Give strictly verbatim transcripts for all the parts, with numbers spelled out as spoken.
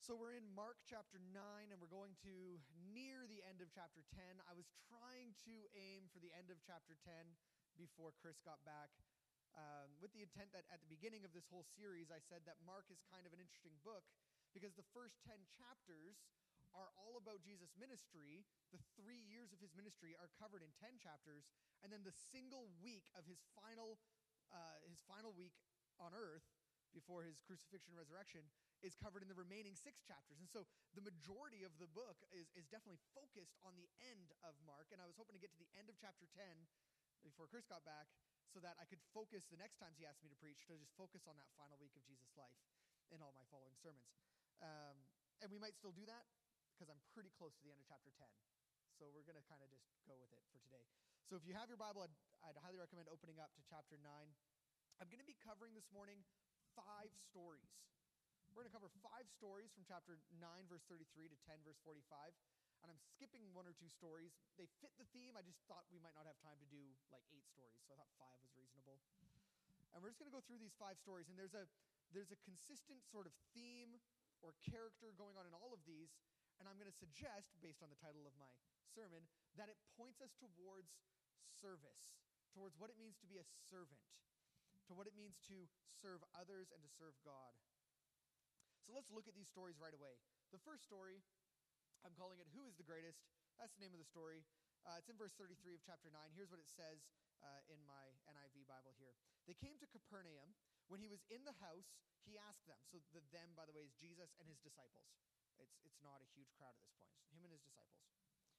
So we're in Mark chapter nine, and we're going to near the end of chapter ten. I was trying to aim for the end of chapter ten before Chris got back, um, with the intent that at the beginning of this whole series, I said that Mark is kind of an interesting book because the first ten chapters are all about Jesus' ministry. The three years of his ministry are covered in ten chapters, and then the single week of his final, uh, his final week on earth before his crucifixion and resurrection is covered in the remaining six chapters. And so the majority of the book is, is definitely focused on the end of Mark. And I was hoping to get to the end of chapter ten before Chris got back so that I could focus the next times he asked me to preach to just focus on that final week of Jesus' life in all my following sermons. Um, and we might still do that because I'm pretty close to the end of chapter ten. So we're going to kind of just go with it for today. So if you have your Bible, I'd, I'd highly recommend opening up to chapter nine. I'm going to be covering this morning five stories. We're going to cover five stories from chapter nine, verse thirty-three to ten, verse forty-five. And I'm skipping one or two stories. They fit the theme. I just thought we might not have time to do like eight stories, so I thought five was reasonable. And we're just going to go through these five stories. And there's a there's a consistent sort of theme or character going on in all of these. And I'm going to suggest, based on the title of my sermon, that it points us towards service, towards what it means to be a servant, to what it means to serve others and to serve God. So let's look at these stories right away. The first story, I'm calling it Who is the Greatest? That's the name of the story. Uh, it's in verse thirty-three of chapter nine. Here's what it says uh, in my N I V Bible here. They came to Capernaum. When he was in the house, he asked them. So the them, by the way, is Jesus and his disciples. It's, it's not a huge crowd at this point. It's him and his disciples.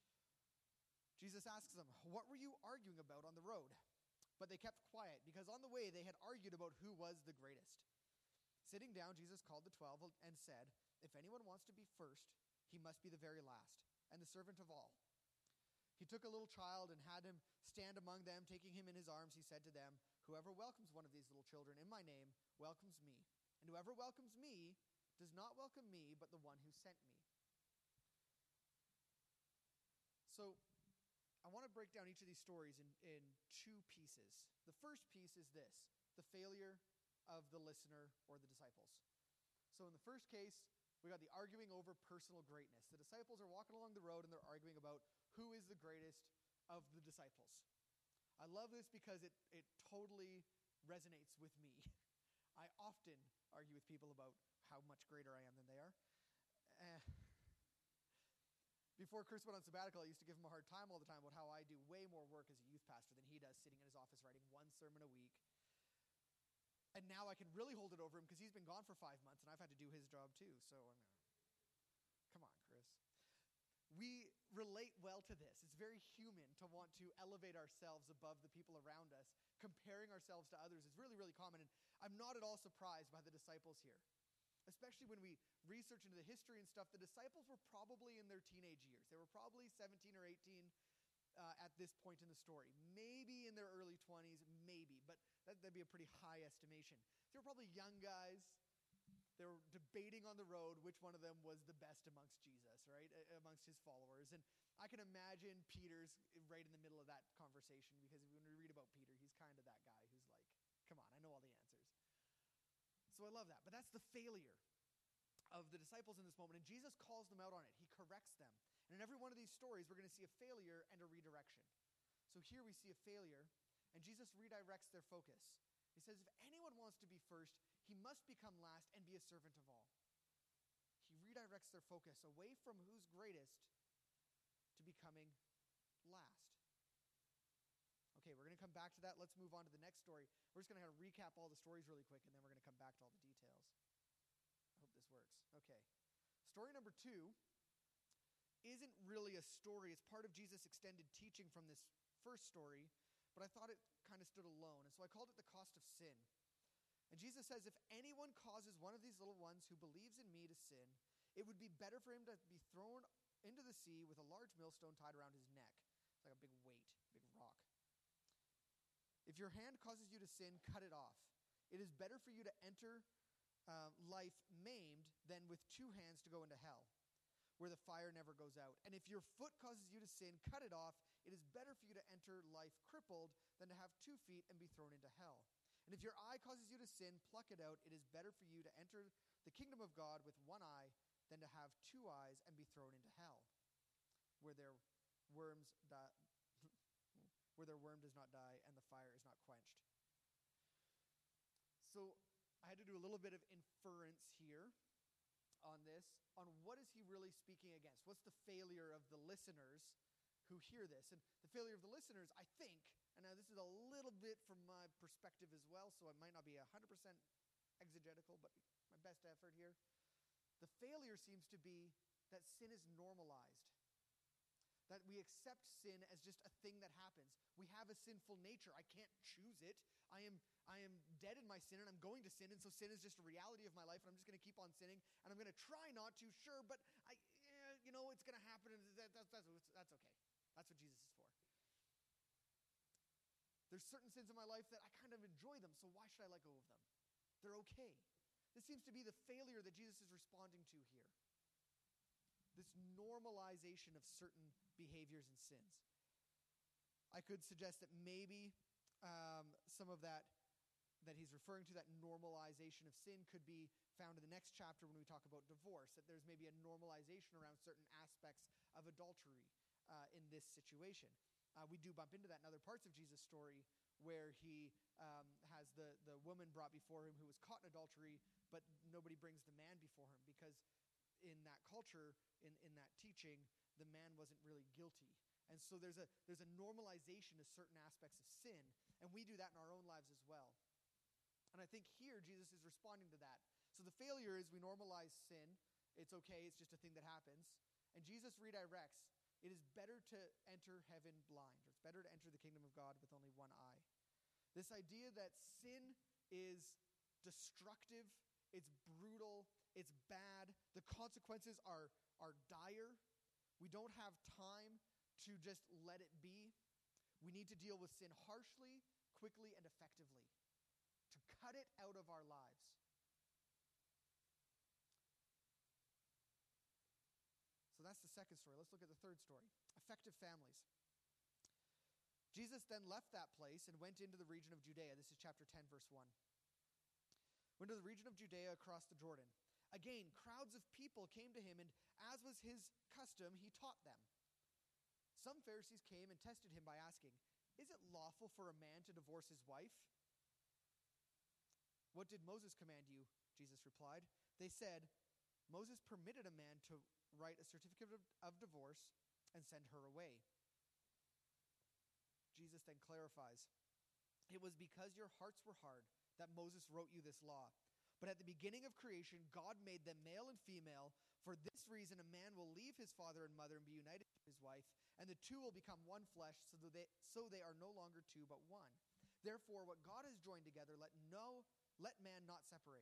Jesus asks them, "What were you arguing about on the road?" But they kept quiet because on the way they had argued about who was the greatest. Sitting down, Jesus called the twelve and said, "If anyone wants to be first, he must be the very last and the servant of all." He took a little child and had him stand among them. Taking him in his arms, he said to them, "Whoever welcomes one of these little children in my name welcomes me. And whoever welcomes me does not welcome me, but the one who sent me." So I want to break down each of these stories in, in two pieces. The first piece is this: the failure of the listener or the disciples. So in the first case, we got the arguing over personal greatness. The disciples are walking along the road and they're arguing about who is the greatest of the disciples. I love this because it, it totally resonates with me. I often argue with people about how much greater I am than they are. Eh. Before Chris went on sabbatical, I used to give him a hard time all the time about how I do way more work as a youth pastor than he does sitting in his office writing one sermon a week. And now I can really hold it over him because he's been gone for five months and I've had to do his job too. So, I'm gonna, come on, Chris. We relate well to this. It's very human to want to elevate ourselves above the people around us. Comparing ourselves to others is really, really common. And I'm not at all surprised by the disciples here. Especially when we research into the history and stuff, the disciples were probably in their teenage years. They were probably seventeen or eighteen uh, at this point in the story. Maybe in their early twenties, maybe. But that, that'd be a pretty high estimation. They were probably young guys. They were debating on the road which one of them was the best amongst Jesus, right? Amongst his followers. And I can imagine Peter's right in the middle of that conversation because when we read about Peter, he's kind of that guy who's like, come on, I know all the answers. So I love that. But that's the failure of the disciples in this moment. And Jesus calls them out on it. He corrects them. And in every one of these stories, we're going to see a failure and a redirection. So here we see a failure, and Jesus redirects their focus. He says, if anyone wants to be first, he must become last and be a servant of all. He redirects their focus away from who's greatest to becoming last. Okay, we're going to come back to that. Let's move on to the next story. We're just going to kind of recap all the stories really quick, and then we're going to come back to all the details. I hope this works. Okay. Story number two isn't really a story. It's part of Jesus' extended teaching from this first story, but I thought it kind of stood alone, and so I called it the cost of sin. And Jesus says, if anyone causes one of these little ones who believes in me to sin, it would be better for him to be thrown into the sea with a large millstone tied around his neck. It's like a big weight, big rock. If your hand causes you to sin, cut it off. It is better for you to enter uh, life maimed than with two hands to go into hell, where the fire never goes out. And if your foot causes you to sin, cut it off. It is better for you to enter life crippled than to have two feet and be thrown into hell. And if your eye causes you to sin, pluck it out. It is better for you to enter the kingdom of God with one eye than to have two eyes and be thrown into hell, where their worms die, where their worm does not die and the fire is not quenched. So I had to do a little bit of inference here on this, on what is he really speaking against? What's the failure of the listeners who hear this? And the failure of the listeners, I think, and now this is a little bit from my perspective as well, so I might not be one hundred percent exegetical, but my best effort here. The failure seems to be that sin is normalized. That we accept sin as just a thing that happens. We have a sinful nature. I can't choose it. I am I am dead in my sin, and I'm going to sin, and so sin is just a reality of my life, and I'm just going to keep on sinning, and I'm going to try not to, sure, but I, eh, you know, it's going to happen, and that, that, that's, that's okay. That's what Jesus is for. There's certain sins in my life that I kind of enjoy them, so why should I let go of them? They're okay. This seems to be the failure that Jesus is responding to here. This normalization of certain behaviors and sins. I could suggest that maybe um, some of that that he's referring to, that normalization of sin, could be found in the next chapter when we talk about divorce, that there's maybe a normalization around certain aspects of adultery uh, in this situation. Uh, we do bump into that in other parts of Jesus' story where he um, has the, the woman brought before him who was caught in adultery, but nobody brings the man before him because in that culture, in, in that teaching, the man wasn't really guilty. And so there's a there's a normalization of certain aspects of sin, and we do that in our own lives as well. And I think here Jesus is responding to that. So the failure is we normalize sin. It's okay, it's just a thing that happens. And Jesus redirects, it is better to enter heaven blind, or it's better to enter the kingdom of God with only one eye. This idea that sin is destructive, it's brutal, it's bad, the consequences are, are dire. We don't have time to just let it be. We need to deal with sin harshly, quickly, and effectively, to cut it out of our lives. So that's the second story. Let's look at the third story. Effective families. Jesus then left that place and went into the region of Judea. This is chapter ten, verse one. Went to the region of Judea across the Jordan. Again, crowds of people came to him, and as was his custom, he taught them. Some Pharisees came and tested him by asking, "Is it lawful for a man to divorce his wife?" "What did Moses command you?" Jesus replied. They said, "Moses permitted a man to write a certificate of, of divorce and send her away." Jesus then clarifies, "It was because your hearts were hard that Moses wrote you this law. But at the beginning of creation, God made them male and female. For this reason, a man will leave his father and mother and be united to his wife, and the two will become one flesh, so that they, so they are no longer two but one. Therefore, what God has joined together, let no let man not separate."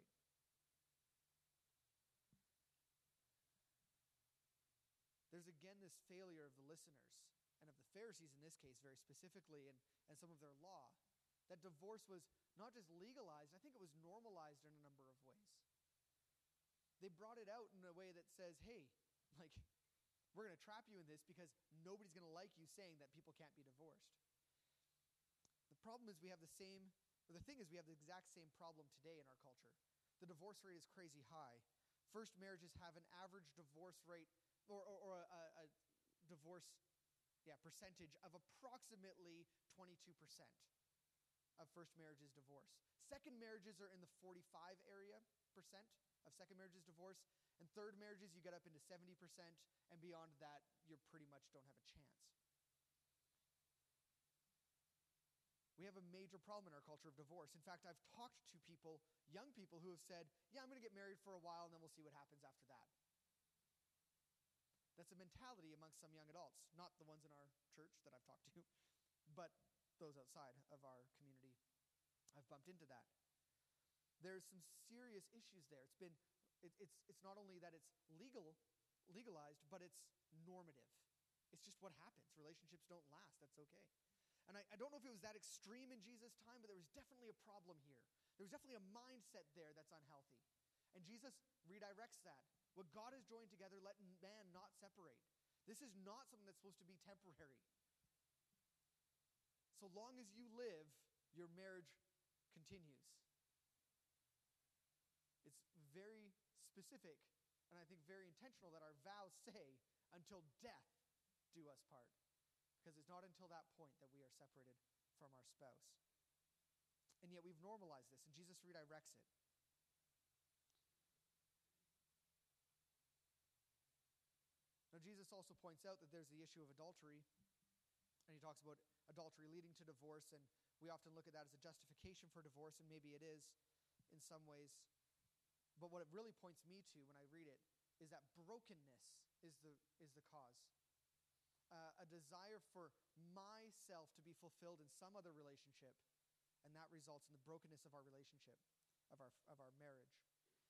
There's again this failure of the listeners, and of the Pharisees in this case very specifically, and, and some of their law, that divorce was not just legalized, I think it was normalized in a number of ways. They brought it out in a way that says, hey, like, we're going to trap you in this because nobody's going to like you saying that people can't be divorced. The problem is we have the same, or the thing is we have the exact same problem today in our culture. The divorce rate is crazy high. First marriages have an average divorce rate, or, or, or a, a divorce yeah, percentage of approximately twenty-two percent. Of first marriages divorce. Second marriages are in the forty-five area percent of second marriages divorce. And third marriages, you get up into seventy percent. And beyond that, you pretty much don't have a chance. We have a major problem in our culture of divorce. In fact, I've talked to people, young people, who have said, yeah, I'm going to get married for a while and then we'll see what happens after that. That's a mentality amongst some young adults. Not the ones in our church that I've talked to, but those outside of our community. I've bumped into that. There's some serious issues there. It's been, it, it's it's not only that it's legal, legalized, but it's normative. It's just what happens. Relationships don't last. That's okay. And I, I don't know if it was that extreme in Jesus' time, but there was definitely a problem here. There was definitely a mindset there that's unhealthy. And Jesus redirects that. What God has joined together, let man not separate. This is not something that's supposed to be temporary. So long as you live, your marriage continues. It's very specific and I think very intentional that our vows say, until death do us part. Because it's not until that point that we are separated from our spouse. And yet we've normalized this, and Jesus redirects it. Now, Jesus also points out that there's the issue of adultery, and he talks about adultery leading to divorce, and we often look at that as a justification for divorce, and maybe it is in some ways. But what it really points me to when I read it is that brokenness is the is the cause. Uh, a desire for myself to be fulfilled in some other relationship, and that results in the brokenness of our relationship, of our of our marriage.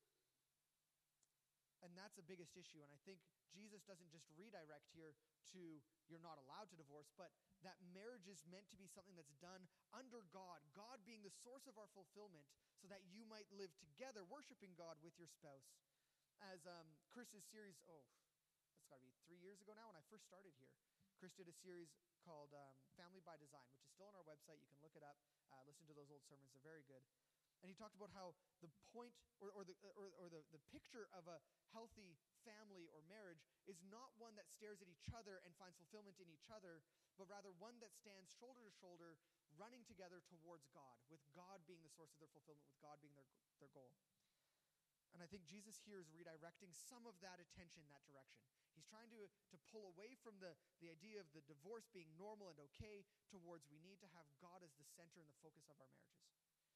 And that's the biggest issue. And I think Jesus doesn't just redirect here to you're not allowed to divorce, but that marriage is meant to be something that's done under God, God being the source of our fulfillment, so that you might live together, worshiping God with your spouse. As um, Chris's series, oh, that's got to be three years ago now when I first started here. Chris did a series called um, Family by Design, which is still on our website. You can look it up, uh, listen to those old sermons. They're very good. And he talked about how the point or, or, the, or, or the, the picture of a healthy family or marriage is not one that stares at each other and finds fulfillment in each other, but rather one that stands shoulder to shoulder, running together towards God, with God being the source of their fulfillment, with God being their, their goal. And I think Jesus here is redirecting some of that attention in that direction. He's trying to, to pull away from the, the idea of the divorce being normal and okay towards we need to have God as the center and the focus of our marriages.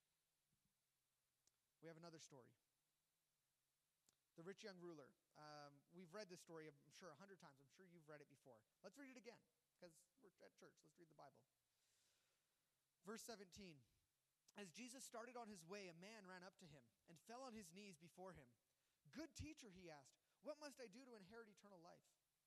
We have another story. The rich young ruler. Um, we've read this story, I'm sure, a hundred times. I'm sure you've read it before. Let's read it again, because we're at church. Let's read the Bible. Verse seventeen. As Jesus started on his way, a man ran up to him and fell on his knees before him. "Good teacher," he asked, "what must I do to inherit eternal life?"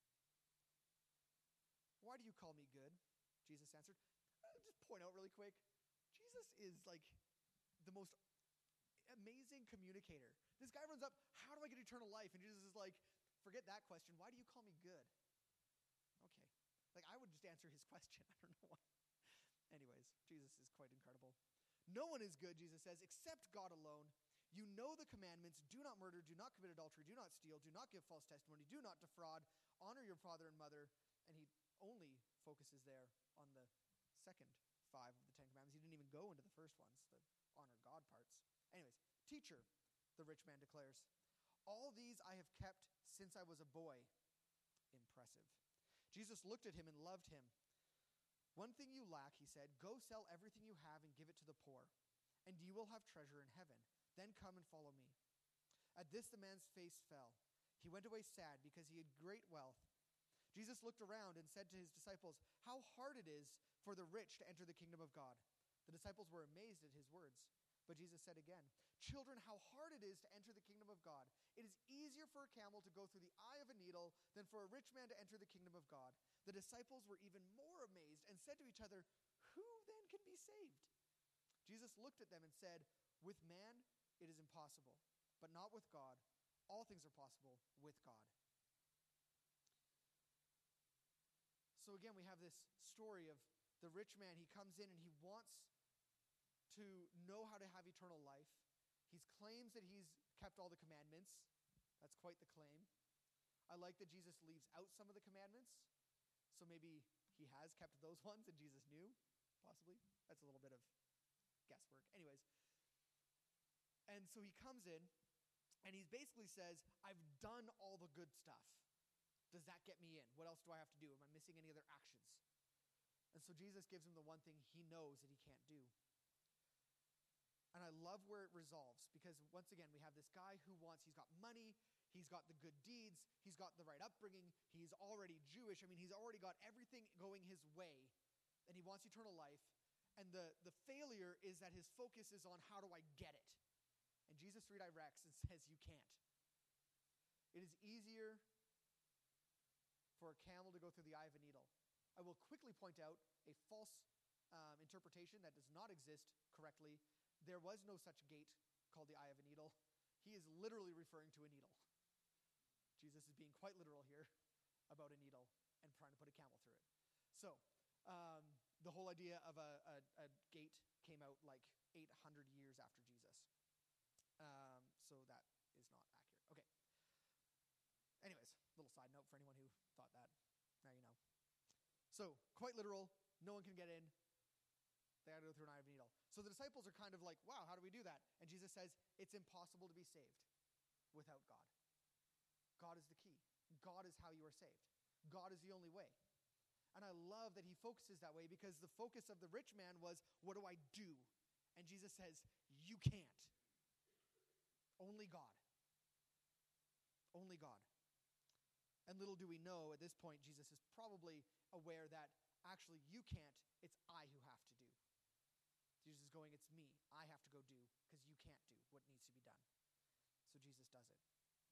"Why do you call me good?" Jesus answered. I'll just point out really quick. Jesus is like the most amazing communicator. This guy runs up, "How do I get eternal life?" And Jesus is like, "Forget that question. Why do you call me good?" Okay. Like, I would just answer his question. I don't know why. Anyways, Jesus is quite incredible. "No one is good," Jesus says, "except God alone. You know the commandments: do not murder, do not commit adultery, do not steal, do not give false testimony, do not defraud, honor your father and mother." And he only focuses there on the second five of the Ten Commandments. He didn't even go into the first ones, the honor God parts. Anyways, "Teacher," the rich man declares, "all these I have kept since I was a boy." Impressive. Jesus looked at him and loved him. "One thing you lack," he said. "Go sell everything you have and give it to the poor, and you will have treasure in heaven. Then come and follow me." At this, the man's face fell. He went away sad because he had great wealth. Jesus looked around and said to his disciples, "How hard it is for the rich to enter the kingdom of God." The disciples were amazed at his words. But Jesus said again, "Children, how hard it is to enter the kingdom of God. It is easier for a camel to go through the eye of a needle than for a rich man to enter the kingdom of God." The disciples were even more amazed and said to each other, "Who then can be saved?" Jesus looked at them and said, "With man it is impossible, but not with God. All things are possible with God." So again, we have this story of the rich man. He comes in and he wants to know how to have eternal life. He claims that he's kept all the commandments. That's quite the claim. I like that Jesus leaves out some of the commandments. So maybe he has kept those ones and Jesus knew, possibly. That's a little bit of guesswork. Anyways. And so he comes in and he basically says, "I've done all the good stuff. Does that get me in? What else do I have to do? Am I missing any other actions?" And so Jesus gives him the one thing he knows that he can't do. And I love where it resolves, because once again, we have this guy who wants, he's got money, he's got the good deeds, he's got the right upbringing, he's already Jewish. I mean, he's already got everything going his way, and he wants eternal life. And the, the failure is that his focus is on, how do I get it? And Jesus redirects and says, you can't. It is easier for a camel to go through the eye of a needle. I will quickly point out a false um, interpretation that does not exist correctly. There was no such gate called the eye of a needle. He is literally referring to a needle. Jesus is being quite literal here about a needle and trying to put a camel through it. So um, the whole idea of a, a, a gate came out like eight hundred years after Jesus. Um, so that is not accurate. Okay. note for anyone who thought that. Now you know. So, quite literal, no one can get in. They got to go through an eye of a needle. So the disciples are kind of like, wow, how do we do that? And Jesus says, it's impossible to be saved without God. God is the key. God is how you are saved. God is the only way. And I love that he focuses that way, because the focus of the rich man was, what do I do? And Jesus says, you can't. Only God. Only God. And little do we know, at this point, Jesus is probably aware that actually you can't, it's I who have to do. Jesus is going, it's me. I have to go do, because you can't do what needs to be done. So Jesus does it.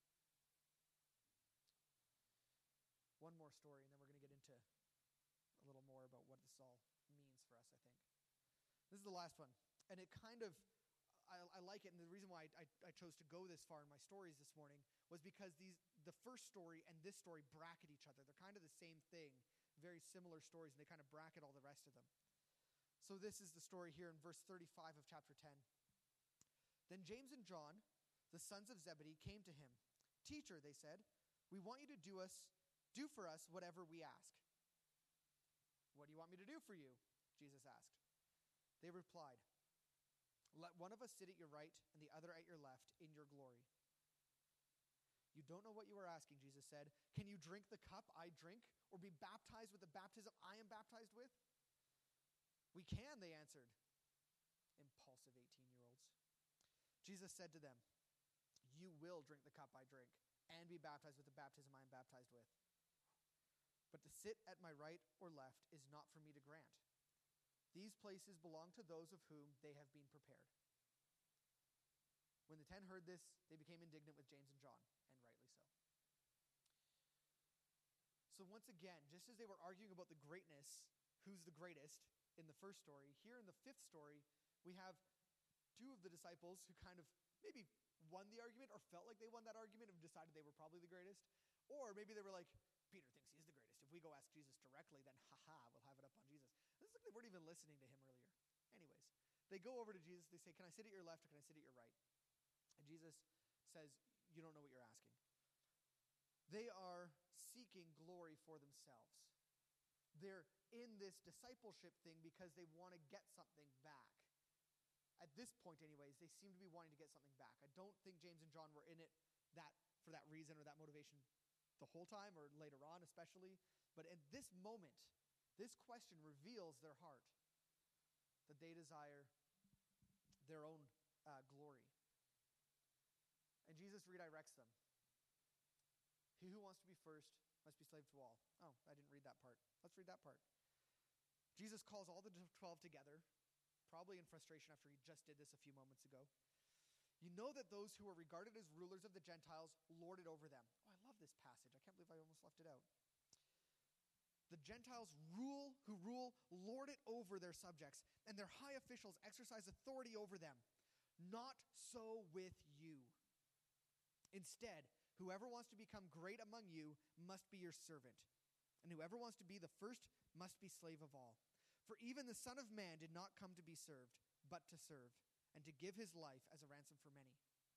One more story, and then we're going to get into a little more about what this all means for us, I think. This is the last one. And it kind of, I, I like it, and the reason why I, I, I chose to go this far in my stories this morning was because these the first story and this story bracket each other. They're kind of the same thing, very similar stories, and they kind of bracket all the rest of them. So this is the story here in verse thirty-five of chapter ten. Then James and John, the sons of Zebedee, came to him. Teacher, they said, we want you to do us, do for us whatever we ask. What do you want me to do for you? Jesus asked. They replied, let one of us sit at your right and the other at your left in your glory. You don't know what you are asking, Jesus said. Can you drink the cup I drink, or be baptized with the baptism I am baptized with? We can, they answered. Impulsive eighteen-year-olds. Jesus said to them, you will drink the cup I drink and be baptized with the baptism I am baptized with. But to sit at my right or left is not for me to grant. These places belong to those of whom they have been prepared. When the ten heard this, they became indignant with James and John, and rightly so. So once again, just as they were arguing about the greatness, who's the greatest, in the first story, here in the fifth story, we have two of the disciples who kind of maybe won the argument or felt like they won that argument and decided they were probably the greatest. Or maybe they were like, Peter thinks he is the greatest. If we go ask Jesus directly, then haha, we'll have it up on Jesus. This is like they weren't even listening to him earlier. Anyways, they go over to Jesus. They say, can I sit at your left or can I sit at your right? And Jesus says, you don't know what you're asking. They are seeking glory for themselves. They're in this discipleship thing because they want to get something back. At this point, anyways, they seem to be wanting to get something back. I don't think James and John were in it that for that reason or that motivation the whole time, or later on especially. But in this moment, this question reveals their heart, that they desire their own uh, glory. And Jesus redirects them. He who wants to be first must be slave to all. Oh, I didn't read that part. Let's read that part. Jesus calls all the twelve together, probably in frustration after he just did this a few moments ago. You know that those who are regarded as rulers of the Gentiles lord it over them. Oh, I love this passage. I can't believe I almost left it out. The Gentiles rule, who rule, lord it over their subjects, and their high officials exercise authority over them. Not so with you. Instead, whoever wants to become great among you must be your servant, and whoever wants to be the first must be slave of all. For even the Son of Man did not come to be served, but to serve, and to give his life as a ransom for many.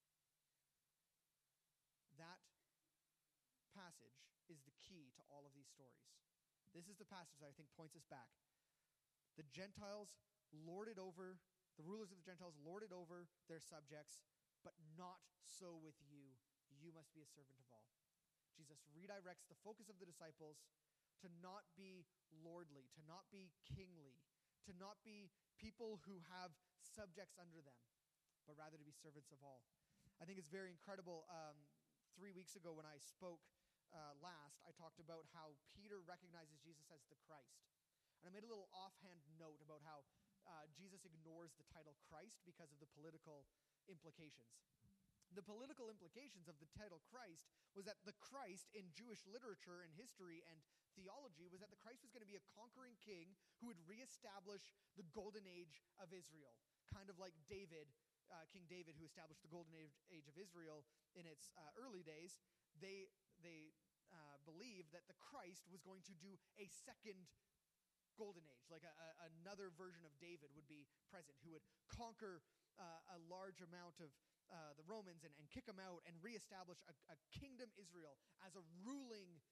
That passage is the key to all of these stories. This is the passage that I think points us back. The Gentiles lorded over, the rulers of the Gentiles lorded over their subjects, but not so with you. You must be a servant of all. Jesus redirects the focus of the disciples to not be lordly, to not be kingly, to not be people who have subjects under them, but rather to be servants of all. I think it's very incredible. Um, three weeks ago when I spoke uh, last, I talked about how Peter recognizes Jesus as the Christ. And I made a little offhand note about how uh, Jesus ignores the title Christ because of the political implications. The political implications of the title Christ was that the Christ in Jewish literature and history and theology was that the Christ was going to be a conquering king who would reestablish the golden age of Israel, kind of like David, uh, King David, who established the golden age, age of Israel in its uh, early days. They they uh, believed that the Christ was going to do a second golden age, like a, a, another version of David would be present, who would conquer uh, a large amount of uh, the Romans and, and kick them out and reestablish a, a kingdom Israel as a ruling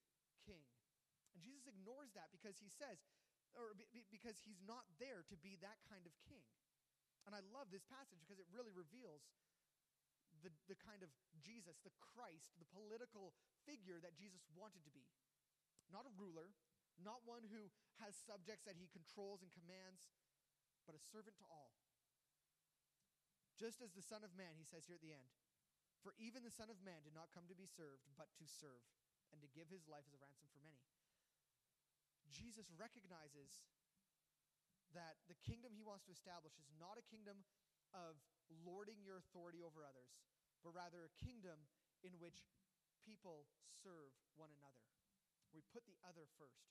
king. And Jesus ignores that because he says, or be, be, because he's not there to be that kind of king. And I love this passage because it really reveals the, the kind of Jesus, the Christ, the political figure that Jesus wanted to be. Not a ruler, not one who has subjects that he controls and commands, but a servant to all. Just as the Son of Man, he says here at the end, for even the Son of Man did not come to be served, but to serve, and to give his life as a ransom for many. Jesus recognizes that the kingdom he wants to establish is not a kingdom of lording your authority over others, but rather a kingdom in which people serve one another. We put the other first.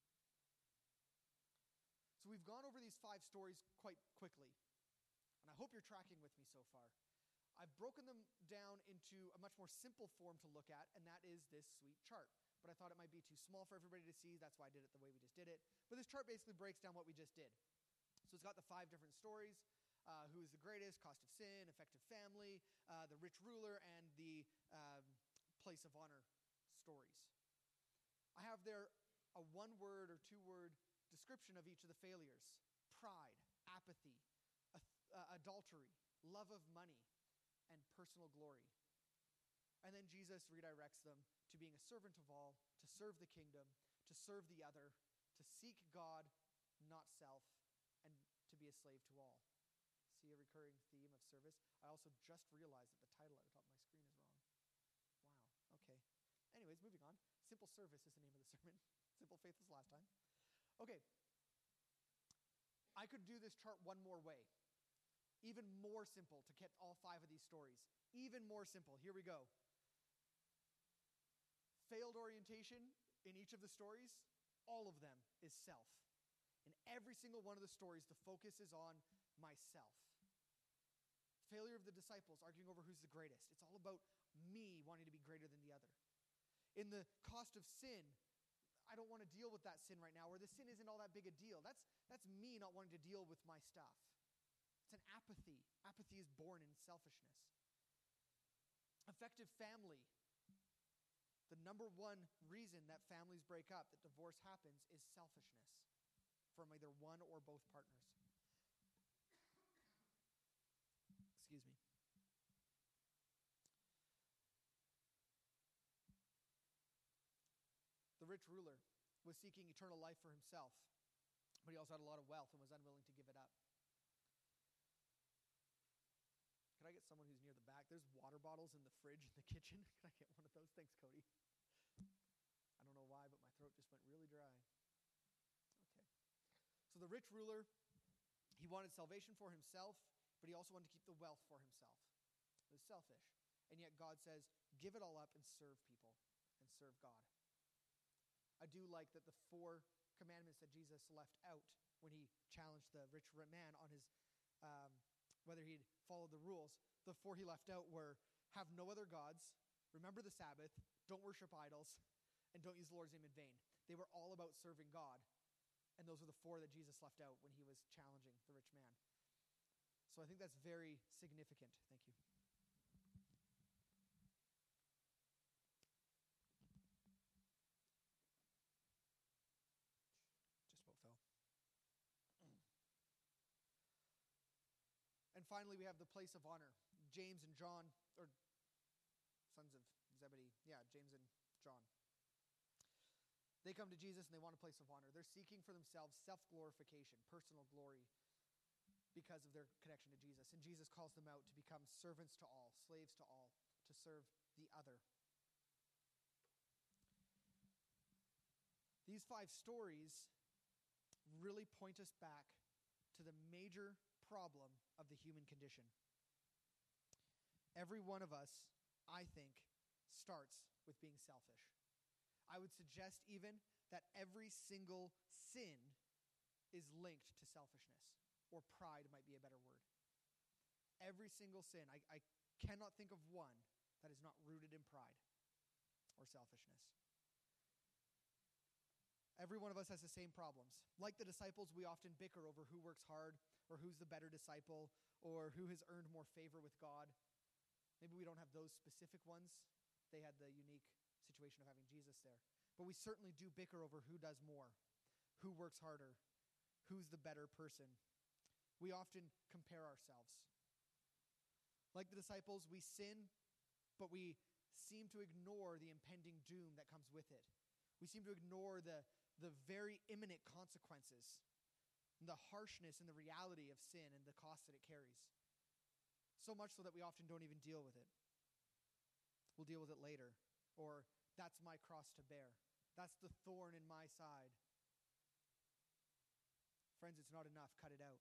So we've gone over these five stories quite quickly, and I hope you're tracking with me so far. I've broken them down into a much more simple form to look at, and that is this sweet chart. But I thought it might be too small for everybody to see. That's why I did it the way we just did it. But this chart basically breaks down what we just did. So it's got the five different stories. Uh, who is the greatest, cost of sin, effective family, uh, the rich ruler, and the um, place of honor stories. I have there a one-word or two-word description of each of the failures. Pride, apathy, uh, adultery, love of money, and personal glory. And then Jesus redirects them to being a servant of all, to serve the kingdom, to serve the other, to seek God, not self, and to be a slave to all. See a recurring theme of service? I also just realized that the title at the top of my screen is wrong. Wow, okay. Anyways, moving on. Simple service is the name of the sermon. Simple faith was last time. Okay. I could do this chart one more way. Even more simple to get all five of these stories. Even more simple. Here we go. Failed orientation in each of the stories, all of them is self. In every single one of the stories, the focus is on myself. Failure of the disciples, arguing over who's the greatest. It's all about me wanting to be greater than the other. In the cost of sin, I don't want to deal with that sin right now, or the sin isn't all that big a deal. That's, that's me not wanting to deal with my stuff. It's an apathy. Apathy is born in selfishness. Effective family. The number one reason that families break up, that divorce happens, is selfishness from either one or both partners. Excuse me. The rich ruler was seeking eternal life for himself, but he also had a lot of wealth and was unwilling to give it up. Could I get someone who's near the back? There's water bottles in the fridge in the kitchen. Can I get one of those? Thanks, Cody. I don't know why, but my throat just went really dry. Okay. So the rich ruler, he wanted salvation for himself, but he also wanted to keep the wealth for himself. It was selfish. And yet God says, give it all up and serve people and serve God. I do like that the four commandments that Jesus left out when he challenged the rich man on his, um, whether he'd followed the rules, the four he left out were, have no other gods, remember the Sabbath, don't worship idols, and don't use the Lord's name in vain. They were all about serving God. And those are the four that Jesus left out when he was challenging the rich man. So I think that's very significant. Thank you. Just about fell. And finally, we have the place of honor. James and John, or sons of Zebedee. Yeah, James and John. They come to Jesus and they want a place of honor. They're seeking for themselves self-glorification, personal glory, because of their connection to Jesus. And Jesus calls them out to become servants to all, slaves to all, to serve the other. These five stories really point us back to the major problem of the human condition. Every one of us, I think, starts with being selfish. I would suggest even that every single sin is linked to selfishness. Or pride might be a better word. Every single sin. I, I cannot think of one that is not rooted in pride or selfishness. Every one of us has the same problems. Like the disciples, we often bicker over who works hard or who's the better disciple or who has earned more favor with God. Maybe we don't have those specific ones. They had the unique situation of having Jesus there. but we certainly do bicker over who does more, who works harder, who's the better person. We often compare ourselves. Like the disciples, we sin, but we seem to ignore the impending doom that comes with it. We seem to ignore the, the very imminent consequences, and the harshness and the reality of sin and the cost that it carries. So much so that we often don't even deal with it. We'll deal with it later. Or, that's my cross to bear. That's the thorn in my side. Friends, it's not enough. Cut it out.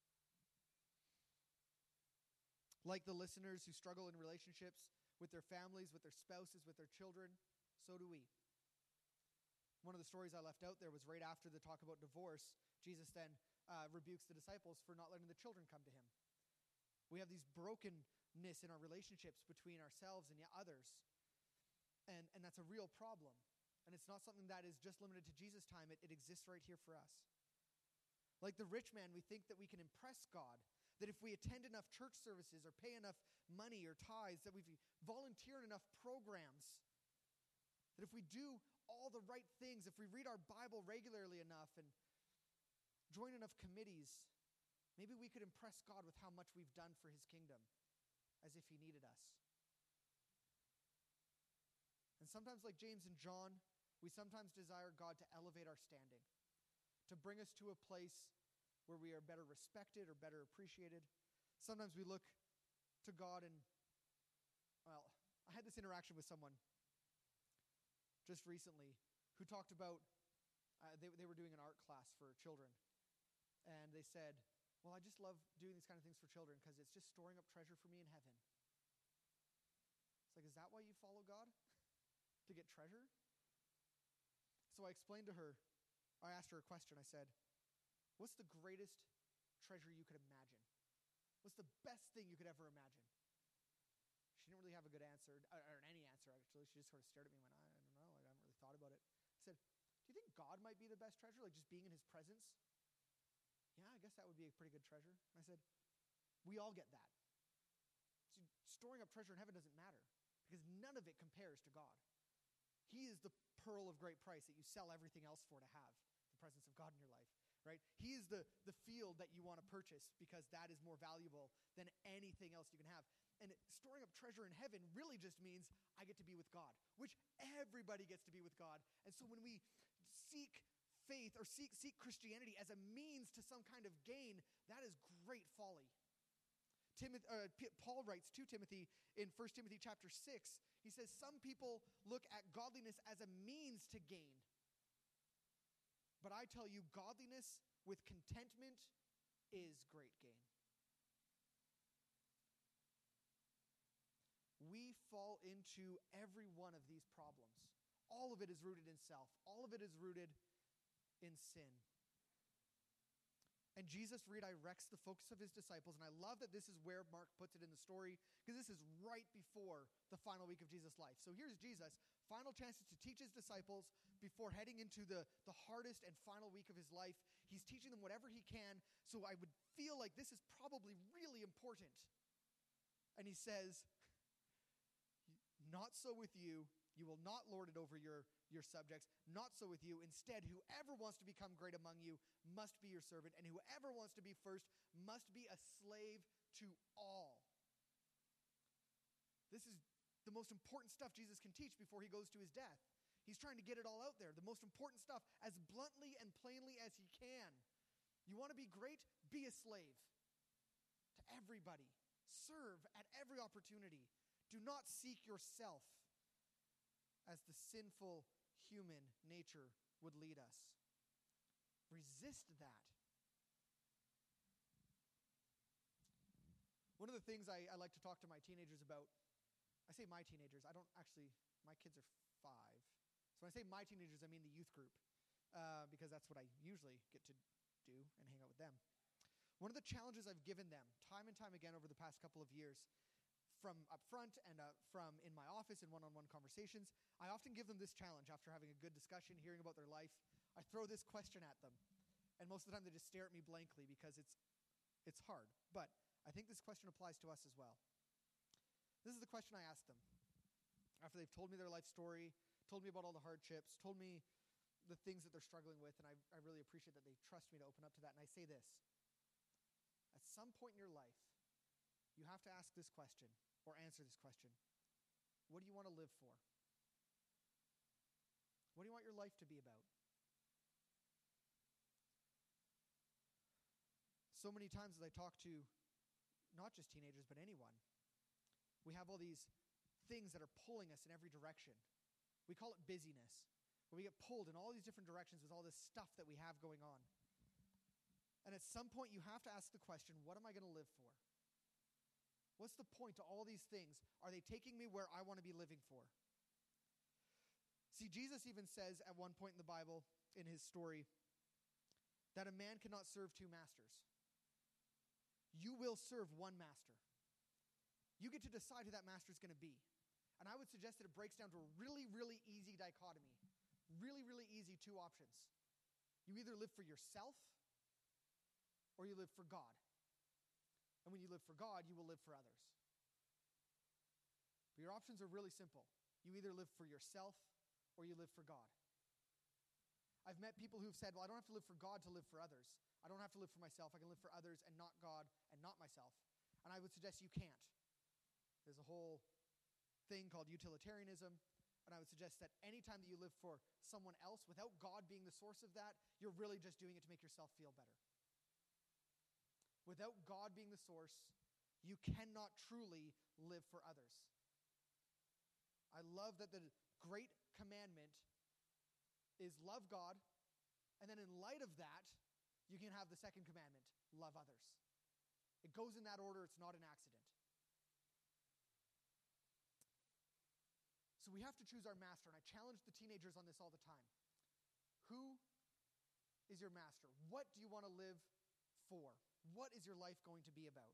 Like the listeners who struggle in relationships with their families, with their spouses, with their children, so do we. One of the stories I left out there was right after the talk about divorce, Jesus then uh, rebukes the disciples for not letting the children come to him. We have these brokenness in our relationships between ourselves and others, and, and that's a real problem. And it's not something that is just limited to Jesus' time. It, it exists right here for us. Like the rich man, we think that we can impress God, that if we attend enough church services or pay enough money or tithes, that we volunteer in enough programs, that if we do all the right things, if we read our Bible regularly enough and join enough committees, maybe we could impress God with how much we've done for his kingdom, as if he needed us. And sometimes, like James and John, we sometimes desire God to elevate our standing, to bring us to a place where we are better respected or better appreciated. Sometimes we look to God and, well, I had this interaction with someone just recently who talked about, uh, they, they were doing an art class for children. And they said, well, I just love doing these kind of things for children because it's just storing up treasure for me in heaven. It's like, is that why you follow God? To get treasure? So I explained to her, I asked her a question. I said, what's the greatest treasure you could imagine? What's the best thing you could ever imagine? She didn't really have a good answer, or, or any answer, actually. She just sort of stared at me and went, I, I don't know. Like, I haven't really thought about it. I said, do you think God might be the best treasure? Like just being in his presence? Yeah, I guess that would be a pretty good treasure. And I said, we all get that. So storing up treasure in heaven doesn't matter because none of it compares to God. He is the pearl of great price that you sell everything else for to have the presence of God in your life, right? He is the, the field that you want to purchase because that is more valuable than anything else you can have. And storing up treasure in heaven really just means I get to be with God, which everybody gets to be with God. And so when we seek faith or seek, seek Christianity as a means to some kind of gain, that is great folly. Timothy, uh, P- Paul writes to Timothy in First Timothy chapter six, he says, some people look at godliness as a means to gain. But I tell you, godliness with contentment is great gain. We fall into every one of these problems. All of it is rooted in self. All of it is rooted in sin. And Jesus redirects the focus of his disciples. And I love that this is where Mark puts it in the story, because this is right before the final week of Jesus' life. So here's Jesus, final chances to teach his disciples before heading into the, the hardest and final week of his life. He's teaching them whatever he can. So I would feel like this is probably really important. And he says, not so with you. You will not lord it over your, your subjects. Not so with you. Instead, whoever wants to become great among you must be your servant. And whoever wants to be first must be a slave to all. This is the most important stuff Jesus can teach before he goes to his death. He's trying to get it all out there. The most important stuff as bluntly and plainly as he can. You want to be great? Be a slave to everybody. Serve at every opportunity. Do not seek yourself as the sinful human nature would lead us. Resist that. One of the things I, I like to talk to my teenagers about, I say my teenagers, I don't actually, my kids are five. So when I say my teenagers, I mean the youth group, uh, because that's what I usually get to do and hang out with them. One of the challenges I've given them time and time again over the past couple of years, from up front and uh, from in my office in one-on-one conversations, I often give them this challenge after having a good discussion, hearing about their life. I throw this question at them. And most of the time they just stare at me blankly because it's it's hard. But I think this question applies to us as well. This is the question I ask them. After they've told me their life story, told me about all the hardships, told me the things that they're struggling with, and I, I really appreciate that they trust me to open up to that. And I say this, at some point in your life, you have to ask this question, or answer this question. What do you want to live for? What do you want your life to be about? So many times as I talk to not just teenagers, but anyone, we have all these things that are pulling us in every direction. We call it busyness, where we get pulled in all these different directions with all this stuff that we have going on. And at some point, you have to ask the question, what am I going to live for? What's the point to all these things? Are they taking me where I want to be living for? See, Jesus even says at one point in the Bible, in his story, that a man cannot serve two masters. You will serve one master. You get to decide who that master is going to be. And I would suggest that it breaks down to a really, really easy dichotomy. Really, really easy two options. You either live for yourself or you live for God. And when you live for God, you will live for others. But your options are really simple. You either live for yourself or you live for God. I've met people who've said, well, I don't have to live for God to live for others. I don't have to live for myself. I can live for others and not God and not myself. And I would suggest you can't. There's a whole thing called utilitarianism, and I would suggest that anytime that you live for someone else without God being the source of that, you're really just doing it to make yourself feel better. Without God being the source, you cannot truly live for others. I love that the great commandment is love God, and then in light of that, you can have the second commandment, love others. It goes in that order. It's not an accident. So we have to choose our master, and I challenge the teenagers on this all the time. Who is your master? What do you want to live for? What is your life going to be about?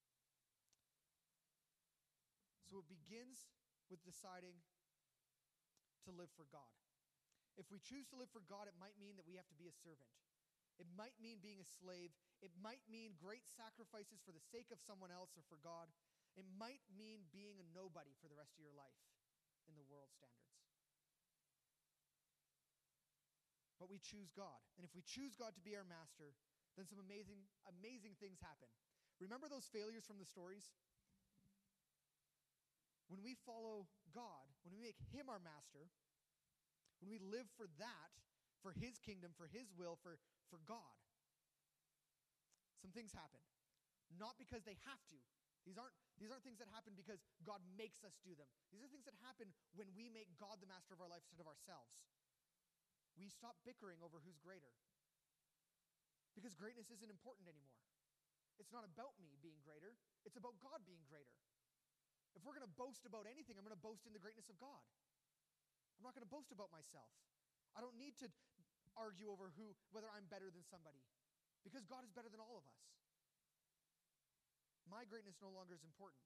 So it begins with deciding to live for God. If we choose to live for God, it might mean that we have to be a servant. It might mean being a slave. It might mean great sacrifices for the sake of someone else or for God. It might mean being a nobody for the rest of your life in the world standards. But we choose God. And if we choose God to be our master, then some amazing, amazing things happen. Remember those failures from the stories? When we follow God, when we make him our master, when we live for that, for his kingdom, for his will, for, for God, some things happen. Not because they have to. These aren't, these aren't things that happen because God makes us do them. These are things that happen when we make God the master of our life instead of ourselves. We stop bickering over who's greater. Because greatness isn't important anymore. It's not about me being greater. It's about God being greater. If we're going to boast about anything, I'm going to boast in the greatness of God. I'm not going to boast about myself. I don't need to argue over who, whether I'm better than somebody, because God is better than all of us. My greatness no longer is important.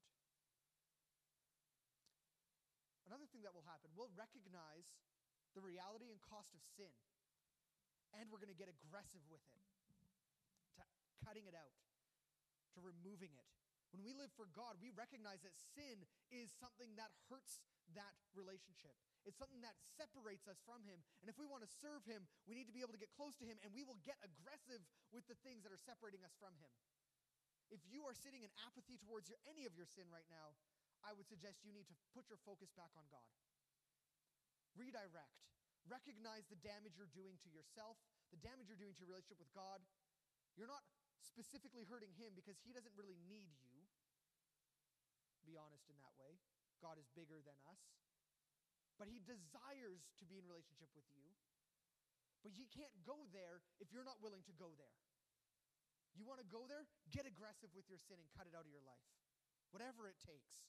Another thing that will happen, we'll recognize the reality and cost of sin, and we're going to get aggressive with it, to cutting it out, to removing it. When we live for God, we recognize that sin is something that hurts that relationship. It's something that separates us from him. And if we want to serve him, we need to be able to get close to him, and we will get aggressive with the things that are separating us from him. If you are sitting in apathy towards your, any of your sin right now, I would suggest you need to put your focus back on God. Redirect. Recognize the damage you're doing to yourself, the damage you're doing to your relationship with God. You're not specifically hurting him because he doesn't really need you. Be honest in that way. God is bigger than us. But he desires to be in relationship with you. But he can't go there if you're not willing to go there. You want to go there? Get aggressive with your sin and cut it out of your life. Whatever it takes.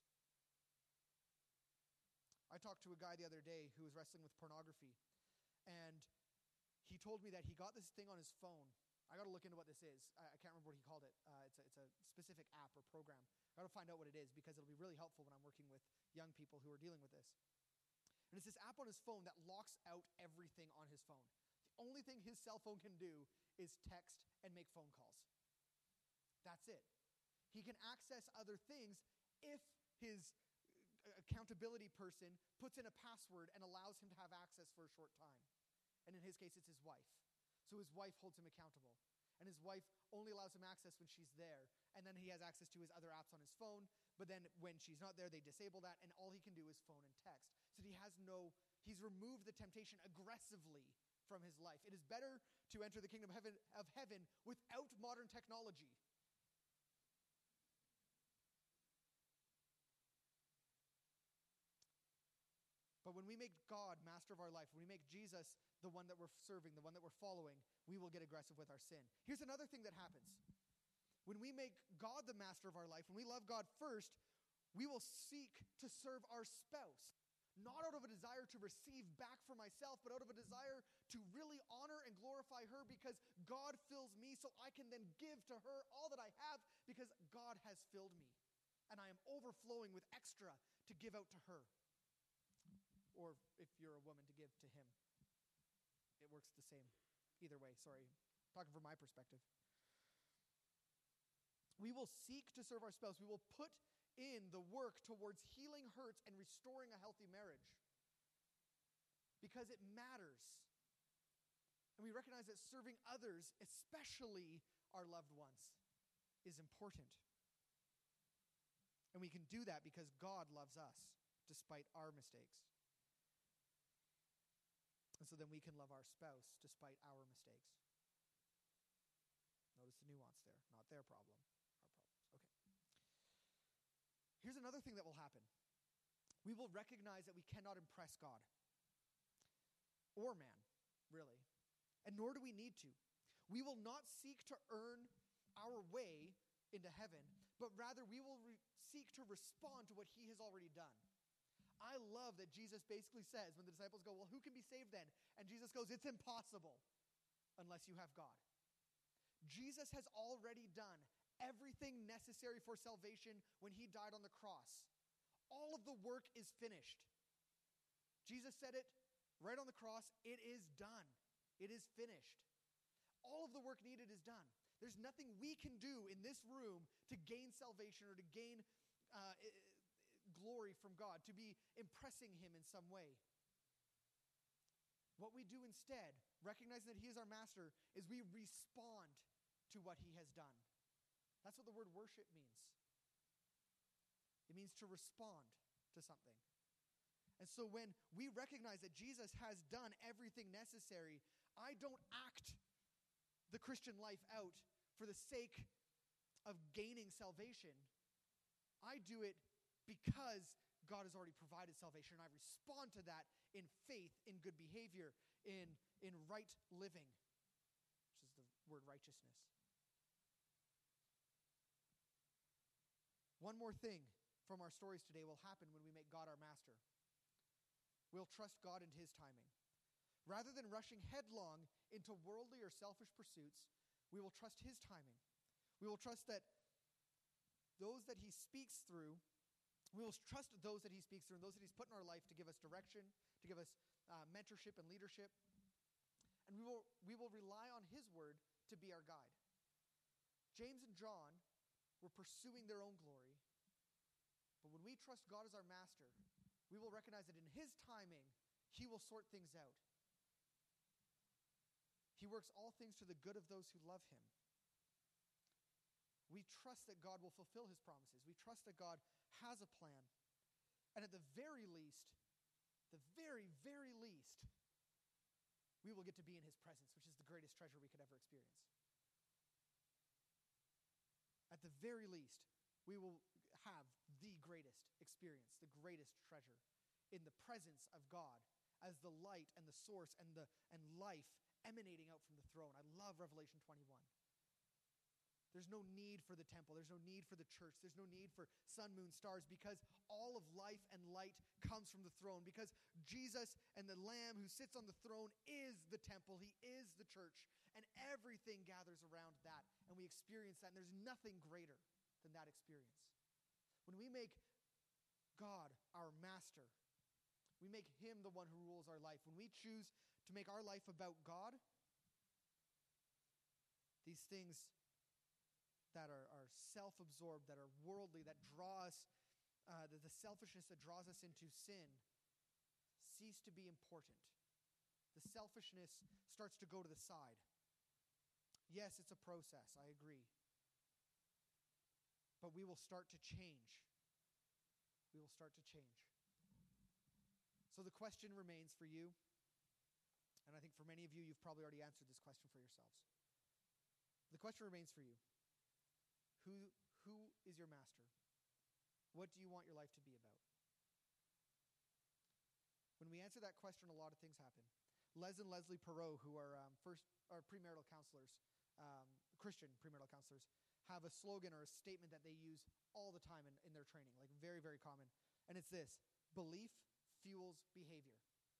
I talked to a guy the other day who was wrestling with pornography. And he told me that he got this thing on his phone. I got to look into what this is. I, I can't remember what he called it. Uh, it's, a, it's a specific app or program. I got to find out what it is because it'll be really helpful when I'm working with young people who are dealing with this. And it's this app on his phone that locks out everything on his phone. The only thing his cell phone can do is text and make phone calls. That's it. He can access other things if his accountability person puts in a password and allows him to have access for a short time. And in his case, it's his wife. So his wife holds him accountable. And his wife only allows him access when she's there. And then he has access to his other apps on his phone. But then when she's not there, they disable that. And all he can do is phone and text. So he has no, he's removed the temptation aggressively from his life. It is better to enter the kingdom of heaven, of heaven without modern technology. But when we make God master of our life, when we make Jesus the one that we're serving, the one that we're following, we will get aggressive with our sin. Here's another thing that happens. When we make God the master of our life, when we love God first, we will seek to serve our spouse. Not out of a desire to receive back for myself, but out of a desire to really honor and glorify her because God fills me so I can then give to her all that I have because God has filled me. And I am overflowing with extra to give out to her. Or if you're a woman, to give to him. It works the same. Either way, sorry. Talking from my perspective. We will seek to serve our spouse. We will put in the work towards healing hurts and restoring a healthy marriage. Because it matters. And we recognize that serving others, especially our loved ones, is important. And we can do that because God loves us, despite our mistakes. And so then we can love our spouse despite our mistakes. Notice the nuance there. Not their problem, our problems. Okay. Here's another thing that will happen. We will recognize that we cannot impress God. Or man, really. And nor do we need to. We will not seek to earn our way into heaven, but rather we will re- seek to respond to what he has already done. I love that Jesus basically says when the disciples go, well, who can be saved then? And Jesus goes, it's impossible unless you have God. Jesus has already done everything necessary for salvation when he died on the cross. All of the work is finished. Jesus said it right on the cross. It is done. It is finished. All of the work needed is done. There's nothing we can do in this room to gain salvation or to gain uh, glory from God, to be impressing him in some way. What we do instead, recognizing that he is our master, is we respond to what he has done. That's what the word worship means. It means to respond to something. And so when we recognize that Jesus has done everything necessary, I don't act the Christian life out for the sake of gaining salvation. I do it because God has already provided salvation, and I respond to that in faith, in good behavior, in, in right living, which is the word righteousness. One more thing from our stories today will happen when we make God our master. We'll trust God in his timing. Rather than rushing headlong into worldly or selfish pursuits, we will trust his timing. We will trust that those that he speaks through We will trust those that he speaks through and those that he's put in our life to give us direction, to give us uh, mentorship and leadership. And we will, we will rely on his word to be our guide. James and John were pursuing their own glory. But when we trust God as our master, we will recognize that in his timing, he will sort things out. He works all things to the good of those who love him. We trust that God will fulfill his promises. We trust that God has a plan. And at the very least, the very, very least, we will get to be in his presence, which is the greatest treasure we could ever experience. At the very least, we will have the greatest experience, the greatest treasure in the presence of God as the light and the source and the and life emanating out from the throne. I love Revelation twenty-one. There's no need for the temple. There's no need for the church. There's no need for sun, moon, stars, because all of life and light comes from the throne. Because Jesus and the Lamb who sits on the throne is the temple. He is the church. And everything gathers around that. And we experience that. And there's nothing greater than that experience. When we make God our master, we make him the one who rules our life. When we choose to make our life about God, these things that are, are self-absorbed, that are worldly, that draw us uh, the, the selfishness that draws us into sin cease to be important. The selfishness starts to go to the side. Yes, it's a process, I agree. But we will start to change. We will start to change. So the question remains for you, and I think for many of you, you've probably already answered this question for yourselves. The question remains for you. Who, who is your master? What do you want your life to be about? When we answer that question, a lot of things happen. Les and Leslie Perot, who are um, first are premarital counselors, um, Christian premarital counselors, have a slogan or a statement that they use all the time in, in their training, like very, very common. And it's this: belief fuels behavior.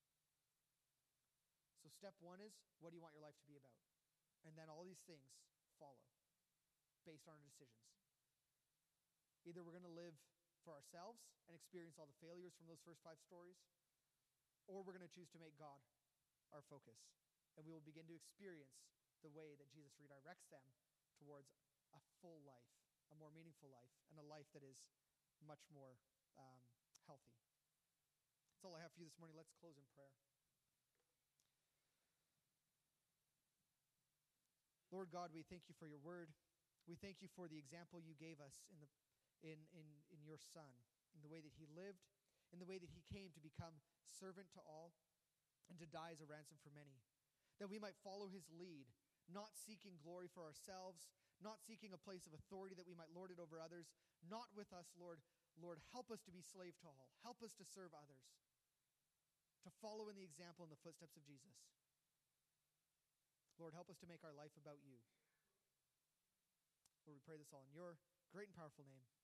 So step one is, what do you want your life to be about? And then all these things follow based on our decisions. Either we're going to live for ourselves and experience all the failures from those first five stories, or we're going to choose to make God our focus. And we will begin to experience the way that Jesus redirects them towards a full life, a more meaningful life, and a life that is much more um, healthy. That's all I have for you this morning. Let's close in prayer. Lord God, we thank you for your word. We thank you for the example you gave us in the in, in, in your Son, in the way that he lived, in the way that he came to become servant to all and to die as a ransom for many, that we might follow his lead, not seeking glory for ourselves, not seeking a place of authority that we might lord it over others, not with us, Lord. Lord, help us to be slave to all. Help us to serve others, to follow in the example in the footsteps of Jesus. Lord, help us to make our life about you. Lord, we pray this all in your great and powerful name.